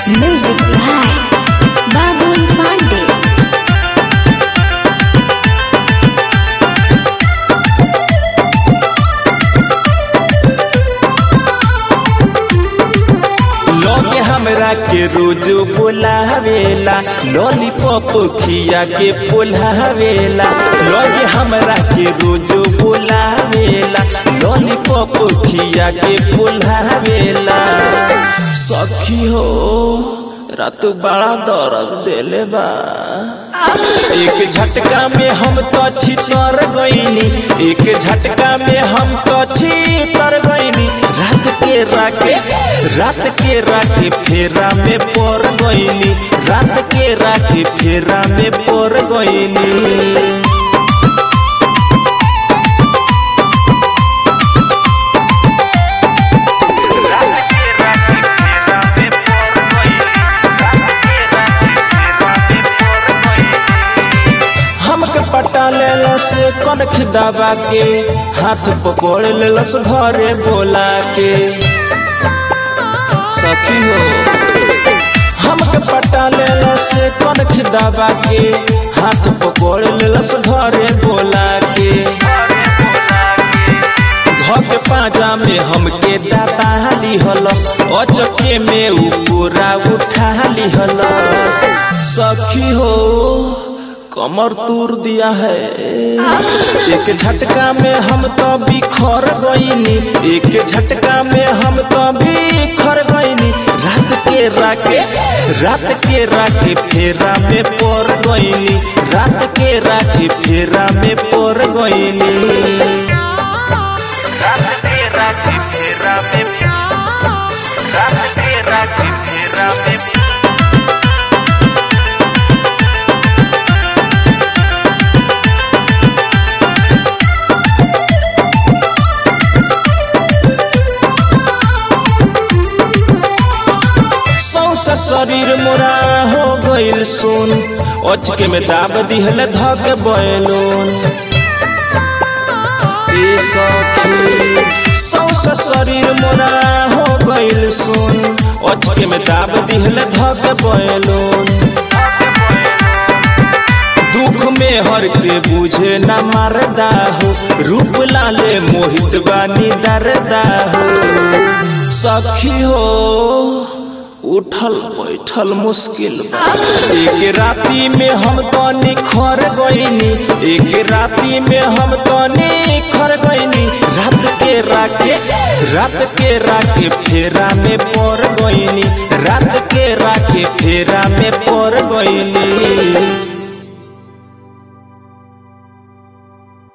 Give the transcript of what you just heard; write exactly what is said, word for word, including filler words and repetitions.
Music by Babul Pandey. लोगे हमरा के रोज बोलावेला लॉलीपॉप खिया के पोलावेला। लोगे हमरा के रोज बोलावेला लॉलीपॉप खिया के पोलावेला। सखी हो रात बड़ा दर्द देले बा। एक झटका में हम तो छितर गईनी, एक झटका में हम तो छितर गईनी। रात के राके रात के राके फेरा में पड़ गईनी, रात के राके फेरा में पड़ गईनी। हमके पटा लेलस कनख दबा के, हाथ पकड़ लेलस घरे बोला के। सखी हो हमके पटा लेलस कनख दबा के, हाथ पकड़ लेलस घरे बोला के। धके पाजा में हमके दबा लिहलस, अचके में उ पूरा उठा लिहलस। सखी हो कमर तूर दिया है। एक झटका में हम तो बिखर गईनी, एक झटका में हम तो बिखर गईनी। रात के राके रात के राके फेरा में पड़ गईनी, रात के राके फेरा में पड़ गईनी। रात के राके फेरा में रात के राके फेरा में शरीर मोरा हो गईल सुन, अचके में दाब दिहल धक बैलून। ए सखी सौस शरीर मोरा हो गईल सुन, अचके में दाब दिहल धक बैलून। दुख में हर के बुझे न मरदा हो, रूप लाले मोहित बानी दरदा हो। सखी हो उठल बैठल मुश्किल बा। एक राती में हम तो निखर गईनी, एक राती में हम तो निखर गईनी। रात के राके रात के राके फेरा में पड़ गईनी, रात के राके फेरा में पड़ गईनी।